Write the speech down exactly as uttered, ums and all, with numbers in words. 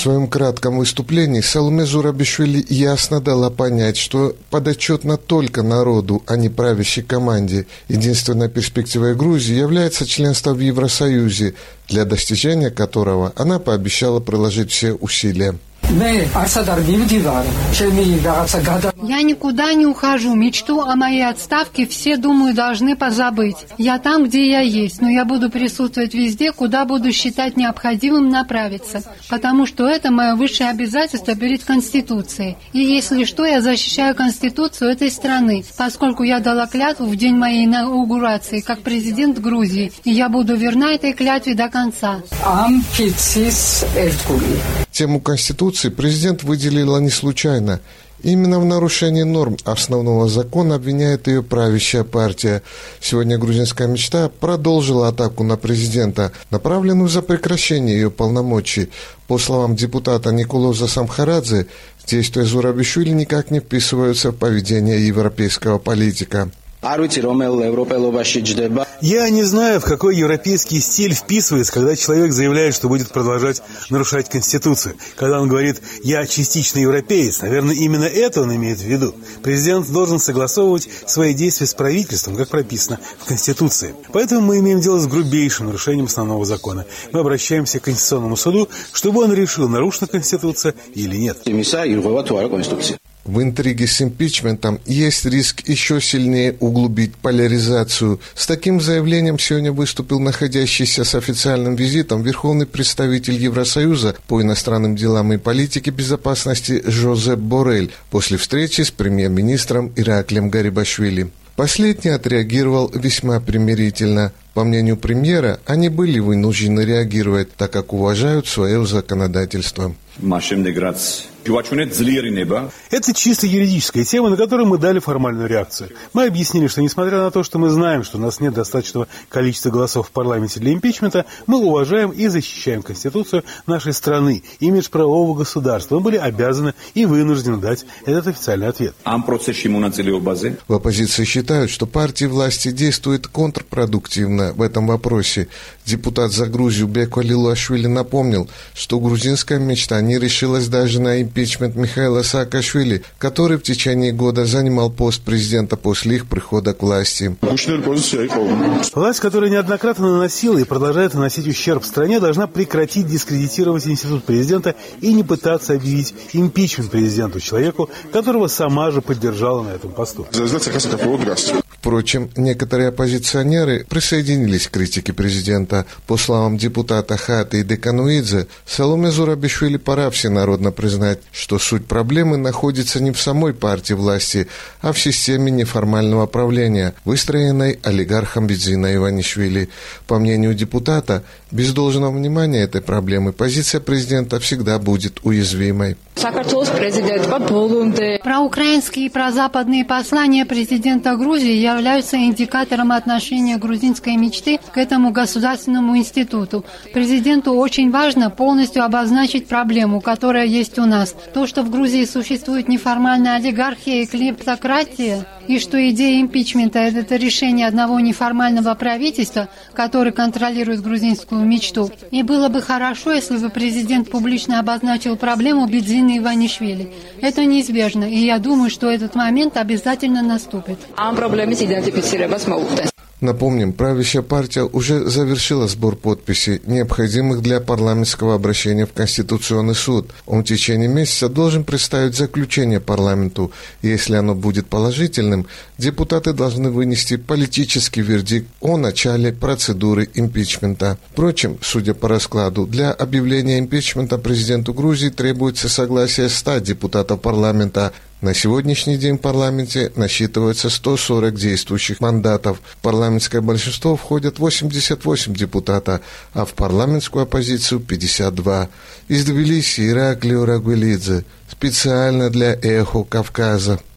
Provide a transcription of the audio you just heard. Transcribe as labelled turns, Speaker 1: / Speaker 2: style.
Speaker 1: своем кратком выступлении Саломе Зурабишвили ясно дала понять, что подотчетна только народу, а не правящей команде. Единственной перспективой Грузии является членство в Евросоюзе, для достижения которого она пообещала приложить все усилия.
Speaker 2: Я никуда не ухожу. Мечту о моей отставке все, думаю, должны позабыть. Я там, где я есть, но я буду присутствовать везде, куда буду считать необходимым направиться, потому что это мое высшее обязательство перед Конституцией. И если что, я защищаю Конституцию этой страны, поскольку я дала клятву в день моей инаугурации как президент Грузии, и я буду верна этой клятве до конца.
Speaker 1: Тему Конституции президент выделила не случайно. Именно в нарушении норм основного закона обвиняет ее правящая партия. Сегодня грузинская мечта продолжила атаку на президента, направленную за прекращение ее полномочий. По словам депутата Николоза Самхарадзе, действия Зурабишвили никак не вписываются в поведение европейского политика.
Speaker 3: Я не знаю, в какой европейский стиль вписывается, когда человек заявляет, что будет продолжать нарушать Конституцию. Когда он говорит «я частично европеец», наверное, именно это он имеет в виду. Президент должен согласовывать свои действия с правительством, как прописано в Конституции. Поэтому мы имеем дело с грубейшим нарушением основного закона. Мы обращаемся к Конституционному суду, чтобы он решил, нарушена Конституция или нет.
Speaker 1: В интриге с импичментом есть риск еще сильнее углубить поляризацию. С таким заявлением сегодня выступил находящийся с официальным визитом верховный представитель Евросоюза по иностранным делам и политике безопасности Жозеп Боррель после встречи с премьер-министром Ираклием Гарибашвили. Последний отреагировал весьма примирительно. По мнению премьера, они были вынуждены реагировать, так как уважают свое законодательство.
Speaker 3: Это чисто юридическая тема, на которую мы дали формальную реакцию. Мы объяснили, что несмотря на то, что мы знаем, что у нас нет достаточного количества голосов в парламенте для импичмента, мы уважаем и защищаем Конституцию нашей страны, имидж правового государства. Мы были обязаны и вынуждены дать этот официальный ответ.
Speaker 1: В оппозиции считают, что партии власти действуют контрпродуктивно в этом вопросе. Депутат за Грузию Беко Лилуашвили напомнил, что грузинская мечта не решилась даже на импичмент Михаила Саакашвили, который в течение года занимал пост президента после их прихода к власти.
Speaker 3: Власть, которая неоднократно наносила и продолжает наносить ущерб стране, должна прекратить дискредитировать институт президента и не пытаться объявить импичмент президенту, человеку, которого сама же поддержала на этом посту.
Speaker 1: Впрочем, некоторые оппозиционеры присоединились к критике президента. По словам депутата Хаты Декануидзе, Саломе Зурабишвили пора всенародно признать, что суть проблемы находится не в самой партии власти, а в системе неформального правления, выстроенной олигархом Бидзина Иванишвили. По мнению депутата, без должного внимания этой проблемы позиция президента всегда будет уязвимой.
Speaker 2: Проукраинские и прозападные послания президента Грузии являются индикатором отношения грузинской мечты к этому государственному институту. Президенту очень важно полностью обозначить проблему, которая есть у нас. То, что в Грузии существует неформальная олигархия и клептократия, и что идея импичмента – это решение одного неформального правительства, который контролирует грузинскую мечту. И было бы хорошо, если бы президент публично обозначил проблему Бидзина Иванишвили. Это неизбежно, и я думаю, что этот момент обязательно наступит.
Speaker 1: Напомним, правящая партия уже завершила сбор подписей, необходимых для парламентского обращения в Конституционный суд. Он в течение месяца должен представить заключение парламенту. Если оно будет положительным, депутаты должны вынести политический вердикт о начале процедуры импичмента. Впрочем, судя по раскладу, для объявления импичмента президенту Грузии требуется согласие ста депутатов парламента. На сегодняшний день в парламенте насчитывается сто сорок действующих мандатов. В парламентское большинство входят восемьдесят восемь депутатов, а в парламентскую оппозицию пятьдесят два. Из Тбилиси Ираклий Рагвелидзе. Специально для «Эхо Кавказа».